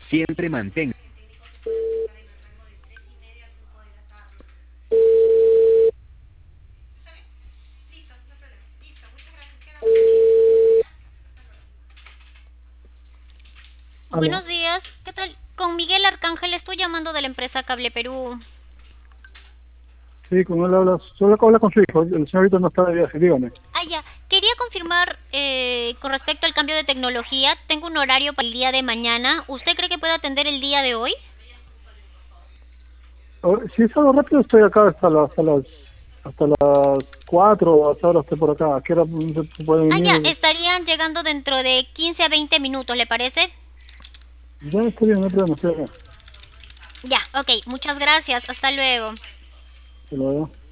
Siempre mantenga. Aló. Buenos días, ¿qué tal? Con Miguel Arcángel estoy llamando de la empresa Cable Perú. Sí, con él habla, solo habla con su hijo. El señorito no está de viaje, dígame. Ah, ya. Quería confirmar con respecto al cambio de tecnología. Tengo un horario para el día de mañana. ¿Usted cree que puede atender el día de hoy? Si es algo rápido, estoy acá hasta las 4, hasta ahora estoy por acá. ¿A qué hora se puede Ah, venir? ya. Estarían llegando dentro de 15 a 20 minutos, ¿le parece? Ya está bien, no hay problema, estoy acá. Ya, ok. Muchas gracias. Hasta luego. Hasta luego.